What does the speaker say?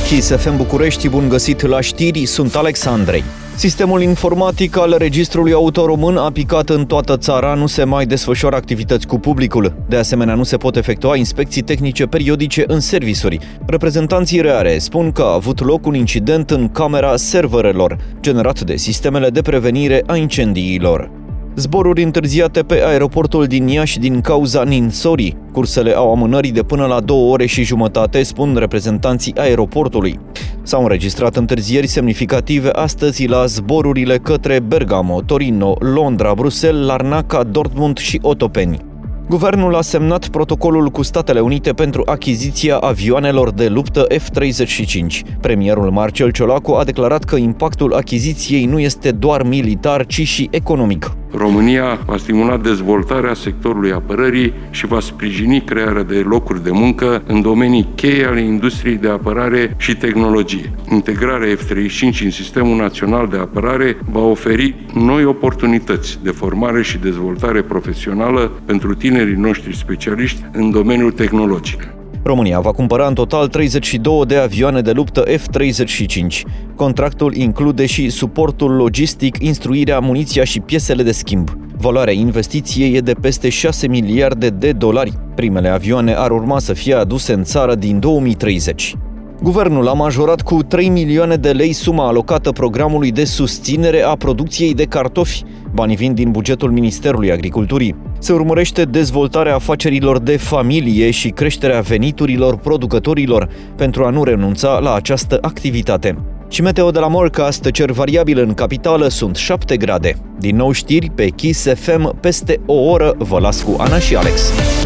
Kiss FM București, bun găsit la știri, sunt Alex Andrei. Sistemul informatic al Registrului Auto Român a picat în toată țara, nu se mai desfășoară activități cu publicul. De asemenea, nu se pot efectua inspecții tehnice periodice în servisuri. Reprezentanții REARE spun că a avut loc un incident în camera serverelor, generat de sistemele de prevenire a incendiilor. Zboruri întârziate pe aeroportul din Iași din cauza ninsorii. Cursele au amânări de până la 2 ore și jumătate, spun reprezentanții aeroportului. S-au înregistrat întârzieri semnificative astăzi la zborurile către Bergamo, Torino, Londra, Bruxelles, Larnaca, Dortmund și Otopeni. Guvernul a semnat protocolul cu Statele Unite pentru achiziția avioanelor de luptă F-35. Premierul Marcel Ciolacu a declarat că impactul achiziției nu este doar militar, ci și economic. România va stimula dezvoltarea sectorului apărării și va sprijini crearea de locuri de muncă în domenii cheie ale industriei de apărare și tehnologie. Integrarea F-35 în Sistemul Național de Apărare va oferi noi oportunități de formare și dezvoltare profesională pentru tinerii noștri specialiști în domeniul tehnologic. România va cumpăra în total 32 de avioane de luptă F-35. Contractul include și suportul logistic, instruirea, muniția și piesele de schimb. Valoarea investiției e de peste 6 miliarde de dolari. Primele avioane ar urma să fie aduse în țară din 2030. Guvernul a majorat cu 3 milioane de lei suma alocată programului de susținere a producției de cartofi. Banii vin din bugetul Ministerului Agriculturii. Se urmărește dezvoltarea afacerilor de familie și creșterea veniturilor producătorilor pentru a nu renunța la această activitate. Și meteo de la Morecast, cer variabil în capitală, sunt 7 grade. Din nou știri pe Kiss FM, peste o oră vă las cu Ana și Alex.